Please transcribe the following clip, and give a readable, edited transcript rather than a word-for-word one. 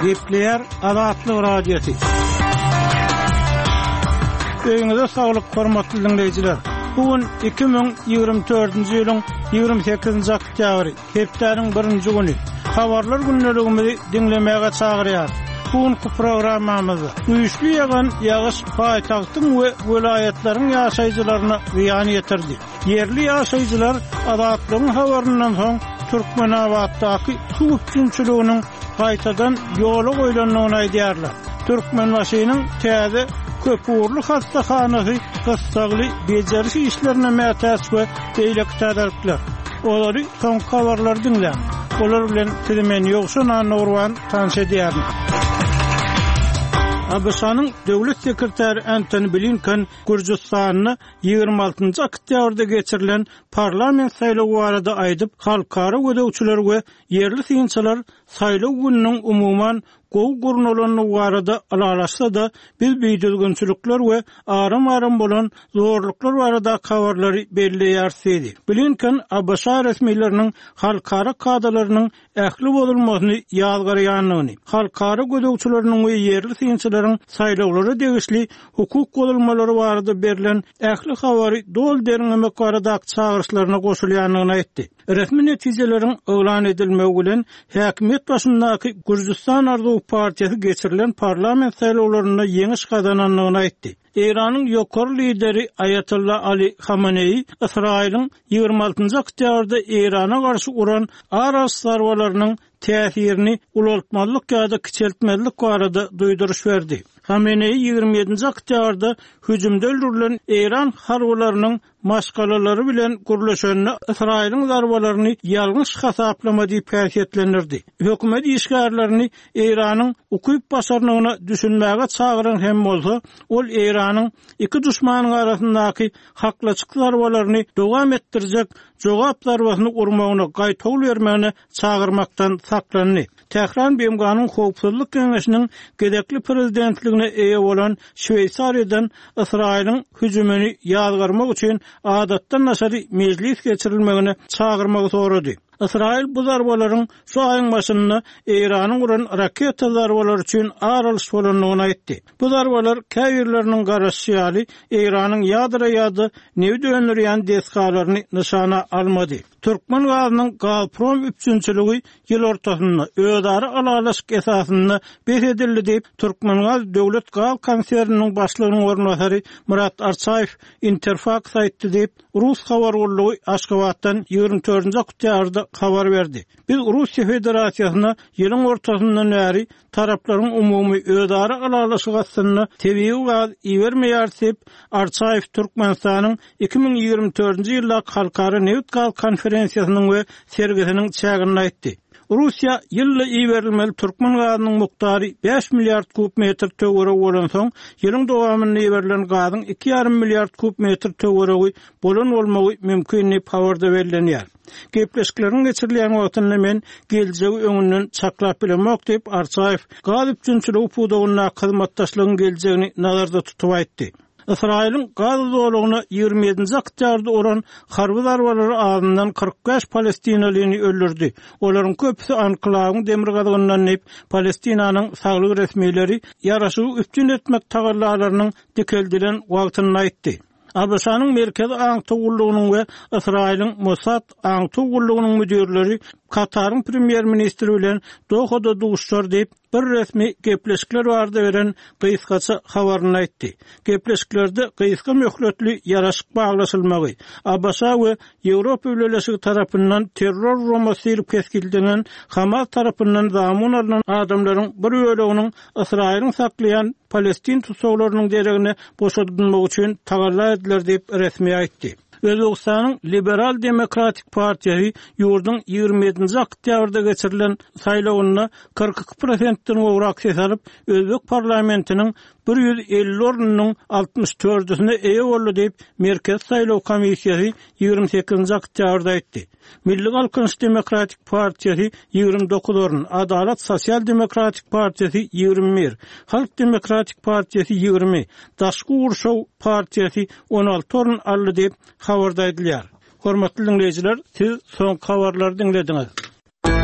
Gepleyer Azatlyk radiosu. Öňüňizde saglyk, hormatly dinleýijiler. Bugün 2024-nji ýylyň 28-nji oktýabry, hepdeniň 1-nji güni. Habarlar günneligimizi dinlemäge çagyrýar. Bugünkü programmamyzda güýçli ýagan ýagyş paýtagtyň we welaýetlaryň ýaşaýjylaryna ziýan ýetirdi. Yerli ýaşaýjylar azatlygyň habaryndan soň Türkmenabaddaky suw üçinçiliginiň gaýtadan ýola goýulanlygyny aýdýarlar. Türkmenbaşynyň täze köpürlü hastahanasy gysgaly bejeriş işlerine mätäs we beýlek täderler. Olary soň habarlar dinlän. Olar bilen tilemen ýokşuna Nurwan tanış edýär. Abşanyň döwlet sekretary Antony Blinken Gürjistanyny 26-njy oktýabrda geçirilen parlament saýlawy barada aýdyp, halkara gödäwçiler we yerli synçylar saýlaw gününiň umuman gowy gurnulanyny barada alalaşsa da biz beýdilgençilikler we aram bolan zorluklar barada habarlary belleýärdi. Blinken Abşa resmiýetleriniň halkara kadrlarynyň ähli bolmagyny ýalgarýanlygyny, halkara gödäwçileriniň we yerli synçylaryň saýlawlara degişli hukuk golulmalary barada berilen ähli habary dol deriňemek barada çağırışlaryna goşulýanlygyny aýtdy. Resmi netijelerin öňlan edilmegi bilen häkimet başyndaky Gürjistan Arzuw Partiýasy geçirilen parlament saýlawlaryna ýeňiş kazananlygyny aýtdy. İran'ın ýokary lideri Ayatollah Ali Khamenei, İsrail'in 26-njy oktýabrda İran'a garşy uran Aras zarwalarynyň täsirini ulaltmalyk ýa-da kiçeltmelik barada duýduruş berdi. Khamenei 27-nji oktýabrda hüjümde öldürilen İran harwalarynyň maşgalalary bilen gurlaşanyny İsrail'in zarwalaryny ýalňyş hasaplama diýip päýetlendirdi. Hökümet işgärlerini İran'ın ukuyup başarnygyny düşünmäge çagyran hem bolsa, ol İran'ın iki düşmanyň arasyndaky haklaçyk zarwalaryny dowam etdirjek jogap zarwasyny urmagyna gaýtaw bermegine çagyrmakdan saklandy. Tehran Bemganın Howpsuzlyk Keňeşiniň gedekli prezidentligine eýe bolan Şweýsariýadan İsrail'in hüjümini ýazgarmak üçin adatdan naşary mejlis geçirilmegine çagyrmagy sorady. İsrail bu zarwalaryň şu aýyň başynda İranyň uran raketa zarwalary üçin aralyş bolanlygyny aýtdy. Bu zarwalar käýirleriniň garaşýaly İranyň ýadra ýa-da newde öňürýän deskalaryny nyşana almady. Türkmen gazynyň Gazprom üçinçiligi ýyl ortasynda öýdary alalaşyk esasynda beredildi diýip Türkmengaz döwlet gaz konserniniň başlygynyň ornwasary Murat Arsaýew Interfaks aýtdy diýip Rus habar agentlygy Aşgabatdan 24-nji oktýabrda habar berdi. Biz Russiýa Federasiýasyna ýylyň ortasyndan bäri taraplaryň umumy öýdary alalaşyk gasyny tebii gaz iýermeýär diýip Arsaýew Türkmenistanyň 2024-nji ýyllaky halkara neft gaz konferensiýasynyň we sergisiniň çägini aýtdy. Russiýa ýylla iýerilmeli Türkmen gazynyň miqdary 5 milliard kub metr töwere bolan soň, ýylyň dowamynda iýerilen gazyň 2,5 milliard kub metr töweregi bolan bolmagy mümkin diýip habarda berilýär. Gepleşikleriň geçirilýän wagtynda men geljegi öňünden çaklap bilemek diýip Arsaýew gaz üçinçiligi pudawyna hyzmatdaşlygyň geljegini nazarda tutup aýtdy. İsrail'in gaz dolugyna 27-nji oktýabrda oran harby zarwalary azyndan 45 Palestinalyny öldürdi. Olaryň köpüsi anklawyň demir gadagyndan nep Palestinanyň saglyk resmiýetleri ýaraşygy üstün etmek tagallalarynyň dikeldilen wagtyny aýtdy. Abşanyň merkezi aňtugullygynyň we Israil'in Mossad aňtugullygynyň müdirleri Kataryň premier ministri bilen Dohada duguşlar diýip bir resmi gepleşikler barada beren gysgaça habaryny aýtdy. Gepleşiklerde gyska möhletli ýaraşyk baglaşylmagy, Abşa we Ýewropa ülelesi tarapyndan terror romasy keskildilen Hamas tarapyndan zamun alynan adamlaryň bir böleginiň Israil'in saklayan Palestin tutsaglarynyň deregine boşadylmagy üçin tagalla ediler diýip resmi aýtdy. Özbekistanyň Liberal Demokratik Partiýasy ýurdun 27-nji oktýabrda geçirilen saýlawyna 42%-den gowrak ses alyp, Özbek parlamentiniň 150 ornunyň 64-üne eýe boldy diýip Merkez Saýlaw Komissiýasy 28-nji oktýabrda aýtdy. Milli Halkyň Demokratik Partiýasy 29 orun, Adalet Sosial Demokratik Partiýasy 21, Halk Demokratik Partiýasy 20, Daşky Urşaw Partiýasy 16 orun aldy diýip habarda edilýär. Hormatly dinleýijiler, siz soňky habarlary dinlediňiz.